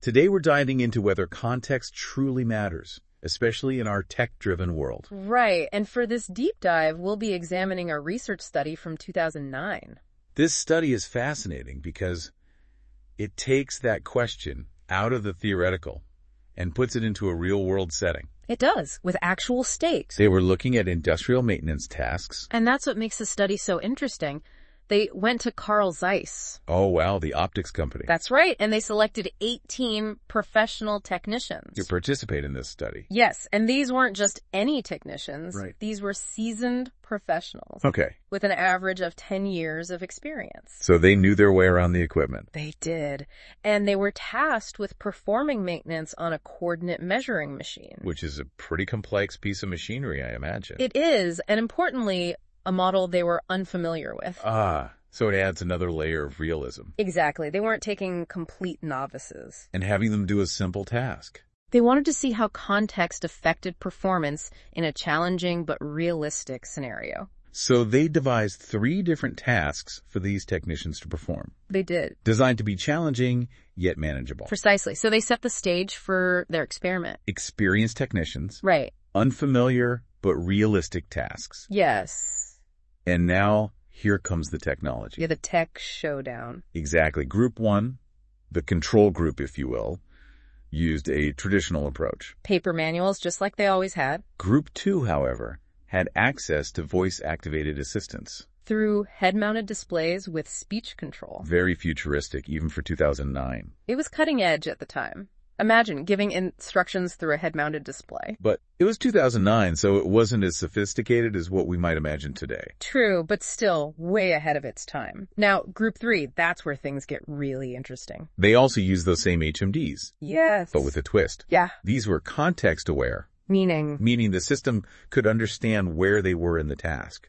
Today we're diving into whether context truly matters, especially in our tech-driven world. Right, and for this deep dive, we'll be examining a research study from 2009. This study is fascinating because it takes that question out of the theoretical and puts it into a real-world setting. It does, with actual stakes. They were looking at industrial maintenance tasks. And that's what makes the study so interesting. They went to Carl Zeiss. Oh, wow, the optics company. That's right, and they selected 18 professional technicians. To participate in this study. Yes, and these weren't just any technicians. Right. These were seasoned professionals. Okay. With an average of 10 years of experience. So they knew their way around the equipment. They did. And they were tasked with performing maintenance on a coordinate measuring machine. Which is a pretty complex piece of machinery, I imagine. It is, and importantly, a model they were unfamiliar with. So it adds another layer of realism. Exactly. They weren't taking complete novices. And having them do a simple task. They wanted to see how context affected performance in a challenging but realistic scenario. So they devised 3 different tasks for these technicians to perform. They did. Designed to be challenging, yet manageable. Precisely. So they set the stage for their experiment. Experienced technicians. Right. Unfamiliar, but realistic tasks. Yes. And now, here comes the technology. Yeah, the tech showdown. Exactly. Group 1, the control group, if you will, used a traditional approach. Paper manuals, just like they always had. Group 2, however, had access to voice-activated assistants. Through head-mounted displays with speech control. Very futuristic, even for 2009. It was cutting edge at the time. Imagine giving instructions through a head-mounted display. But it was 2009, so it wasn't as sophisticated as what we might imagine today. True, but still way ahead of its time. Now, Group 3, that's where things get really interesting. They also used those same HMDs. Yes. But with a twist. Yeah. These were context-aware. Meaning the system could understand where they were in the task.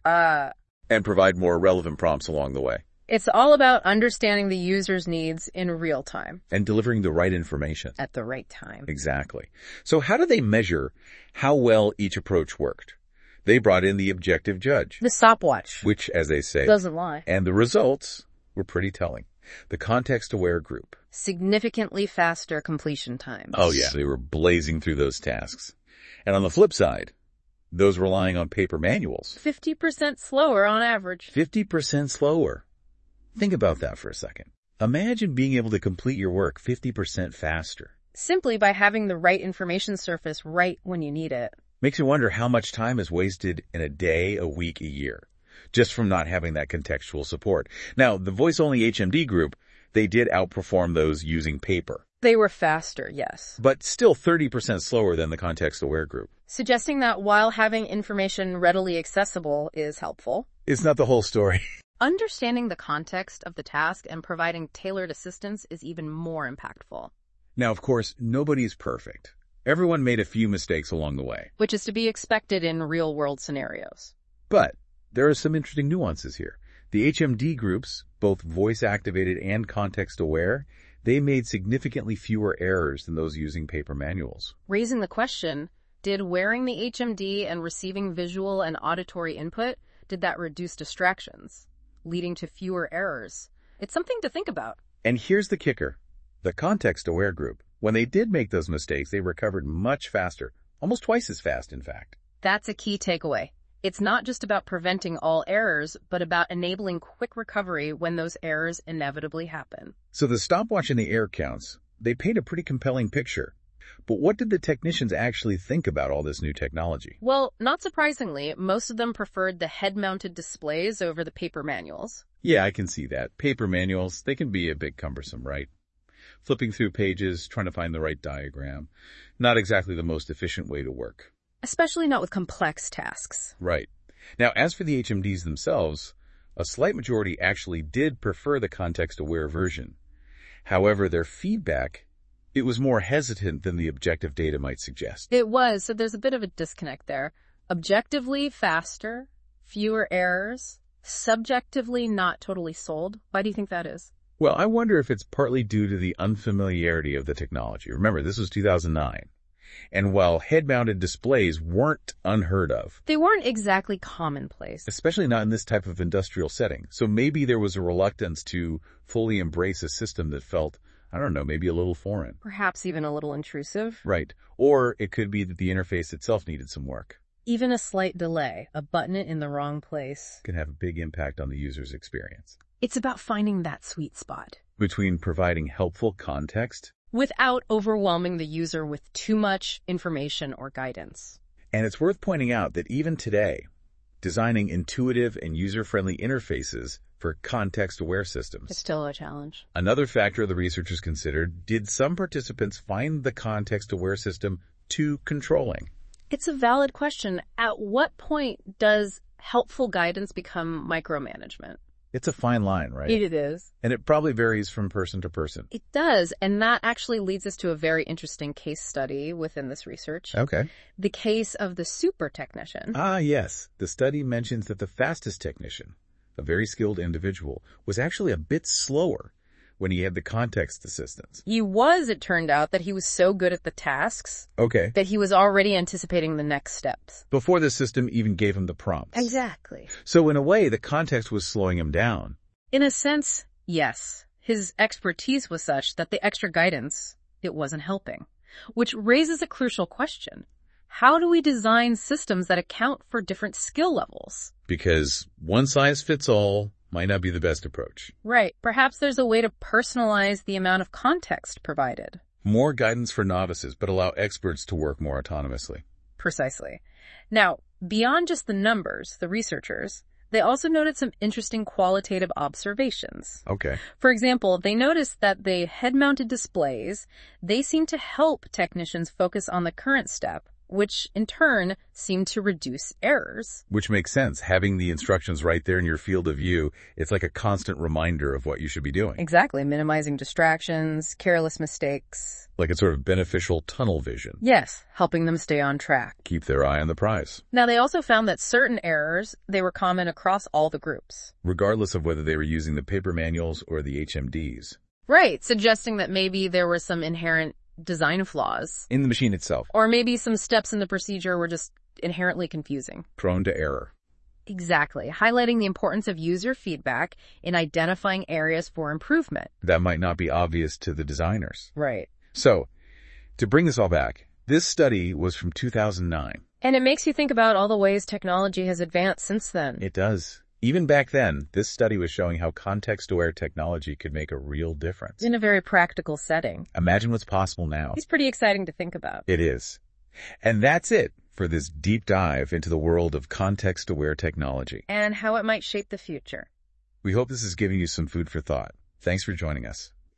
And provide more relevant prompts along the way. It's all about understanding the user's needs in real time. And delivering the right information. At the right time. Exactly. So how do they measure how well each approach worked? They brought in the objective judge. The stopwatch. Which, as they say, doesn't lie. And the results were pretty telling. The context-aware group. Significantly faster completion times. Oh, yeah. They were blazing through those tasks. And on the flip side, those relying on paper manuals. 50% slower on average. 50% slower. Think about that for a second. Imagine being able to complete your work 50% faster. Simply by having the right information surface right when you need it. Makes you wonder how much time is wasted in a day, a week, a year, just from not having that contextual support. Now, the voice-only HMD group, they did outperform those using paper. They were faster, yes. But still 30% slower than the context-aware group. Suggesting that while having information readily accessible is helpful, it's not the whole story. Understanding the context of the task and providing tailored assistance is even more impactful. Now, of course, nobody is perfect. Everyone made a few mistakes along the way. Which is to be expected in real-world scenarios. But there are some interesting nuances here. The HMD groups, both voice-activated and context-aware, they made significantly fewer errors than those using paper manuals. Raising the question, did wearing the HMD and receiving visual and auditory input, did that reduce distractions, leading to fewer errors? It's something to think about. And here's the kicker. The context-aware group, when they did make those mistakes, they recovered much faster, almost twice as fast, in fact. That's a key takeaway. It's not just about preventing all errors, but about enabling quick recovery when those errors inevitably happen. So the stopwatch and the error counts, they paint a pretty compelling picture. But what did the technicians actually think about all this new technology? Well, not surprisingly, most of them preferred the head-mounted displays over the paper manuals. Yeah, I can see that. Paper manuals, they can be a bit cumbersome, right? Flipping through pages, trying to find the right diagram. Not exactly the most efficient way to work. Especially not with complex tasks. Right. Now, as for the HMDs themselves, a slight majority actually did prefer the context-aware version. However, their feedback, it was more hesitant than the objective data might suggest. It was, so there's a bit of a disconnect there. Objectively faster, fewer errors, subjectively not totally sold. Why do you think that is? Well, I wonder if it's partly due to the unfamiliarity of the technology. Remember, this was 2009. And while head-mounted displays weren't unheard of, they weren't exactly commonplace. Especially not in this type of industrial setting. So maybe there was a reluctance to fully embrace a system that felt I don't know, maybe a little foreign. Perhaps even a little intrusive. Right. Or it could be that the interface itself needed some work. Even a slight delay, a button in the wrong place, Can have a big impact on the user's experience. It's about finding that sweet spot Between providing helpful context, without overwhelming the user with too much information or guidance. and it's worth pointing out that even today, designing intuitive and user-friendly interfaces for context-aware systems. It's still a challenge. Another factor the researchers considered, did some participants find the context-aware system too controlling? It's a valid question. At what point does helpful guidance become micromanagement? It's a fine line, right? It is. And it probably varies from person to person. It does, and that actually leads us to a very interesting case study within this research. Okay. The case of the super technician. Ah, yes. The study mentions that the fastest technician, a very skilled individual, was actually a bit slower when he had the context assistance. It turned out, that he was so good at the tasks Okay. that he was already anticipating the next steps. Before the system even gave him the prompts. Exactly. So in a way, the context was slowing him down. In a sense, yes. His expertise was such that the extra guidance, it wasn't helping. Which raises a crucial question. How do we design systems that account for different skill levels? Because one size fits all might not be the best approach. Right. Perhaps there's a way to personalize the amount of context provided. More guidance for novices, but allow experts to work more autonomously. Precisely. Now, beyond just the numbers, the researchers, they also noted some interesting qualitative observations. Okay. For example, they noticed that the head-mounted displays, they seem to help technicians focus on the current step, which in turn seemed to reduce errors. Which makes sense. Having the instructions right there in your field of view, it's like a constant reminder of what you should be doing. Exactly, minimizing distractions, careless mistakes. Like a sort of beneficial tunnel vision. Yes, helping them stay on track. Keep their eye on the prize. Now, they also found that certain errors, they were common across all the groups. Regardless of whether they were using the paper manuals or the HMDs. Right, suggesting that maybe there were some inherent design flaws. In the machine itself. Or maybe some steps in the procedure were just inherently confusing. Prone to error. Exactly, highlighting the importance of user feedback in identifying areas for improvement. That might not be obvious to the designers. Right. So, to bring this all back, this study was from 2009. And it makes you think about all the ways technology has advanced since then. It does. Even back then, this study was showing how context-aware technology could make a real difference. In a very practical setting. Imagine what's possible now. It's pretty exciting to think about. It is. And that's it for this deep dive into the world of context-aware technology. And how it might shape the future. We hope this is giving you some food for thought. Thanks for joining us.